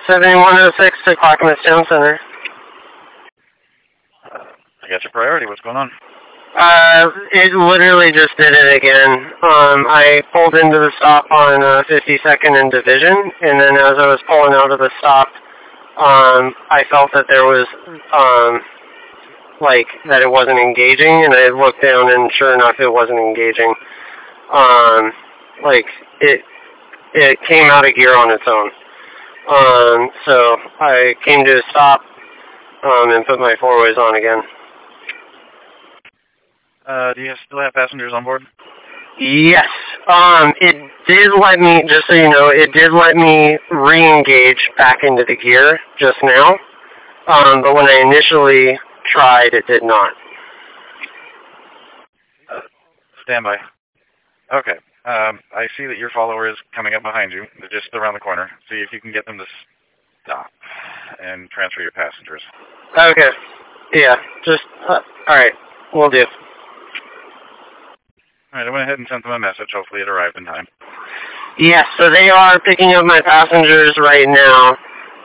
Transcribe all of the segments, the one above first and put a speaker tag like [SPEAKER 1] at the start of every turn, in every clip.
[SPEAKER 1] 7106 to Clackamas Town Center.
[SPEAKER 2] I got your priority. What's going on?
[SPEAKER 1] It literally just did it again. I pulled into the stop on 52nd and Division, and then as I was pulling out of the stop, I felt that there was, that it wasn't engaging, and I looked down, and sure enough, it wasn't engaging. It came out of gear on its own. So I came to a stop, and put my four-ways on again.
[SPEAKER 2] Do you still have passengers on board?
[SPEAKER 1] Yes. It did let me, just so you know, it did let me re-engage back into the gear just now. But when I initially tried, it did not.
[SPEAKER 2] Stand by. Okay. I see that your follower is coming up behind you. They're just around the corner. See if you can get them to stop and transfer your passengers.
[SPEAKER 1] Okay. Yeah, just, alright. Will do.
[SPEAKER 2] Alright, I went ahead and sent them a message. Hopefully it arrived in time.
[SPEAKER 1] Yes, so they are picking up my passengers right now.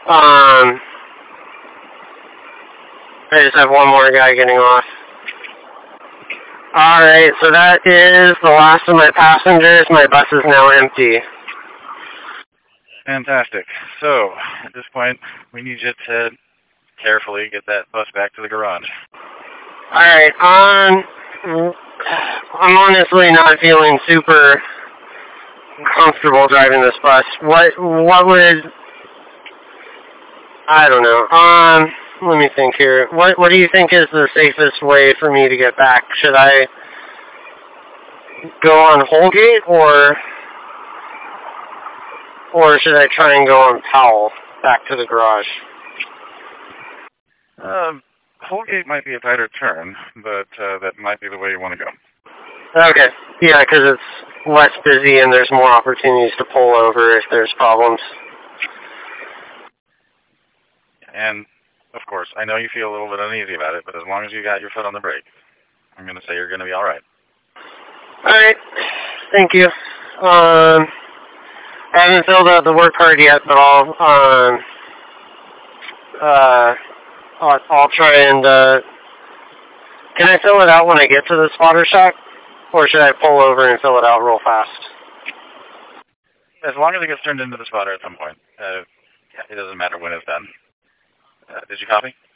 [SPEAKER 1] I just have one more guy getting off. Alright, so that is the last of my passengers. My bus is now empty.
[SPEAKER 2] Fantastic. So, at this point, we need you to carefully get that bus back to the garage.
[SPEAKER 1] Alright, I'm honestly not feeling super comfortable driving this bus. What would... I don't know. Let me think here. What do you think is the safest way for me to get back? Should I go on Holgate, or should I try and go on Powell back to the garage?
[SPEAKER 2] Holgate might be a tighter turn, but that might be the way you want to go.
[SPEAKER 1] Okay. Yeah, because it's less busy and there's more opportunities to pull over if there's problems.
[SPEAKER 2] And, of course, I know you feel a little bit uneasy about it, but as long as you got your foot on the brake, I'm going to say you're going to be all right.
[SPEAKER 1] All right. Thank you. I haven't filled out the work card yet, but I'll try and, can I fill it out when I get to the spotter shack? Or should I pull over and fill it out real fast?
[SPEAKER 2] As long as it gets turned into the spotter at some point. It doesn't matter when it's done. Did you copy?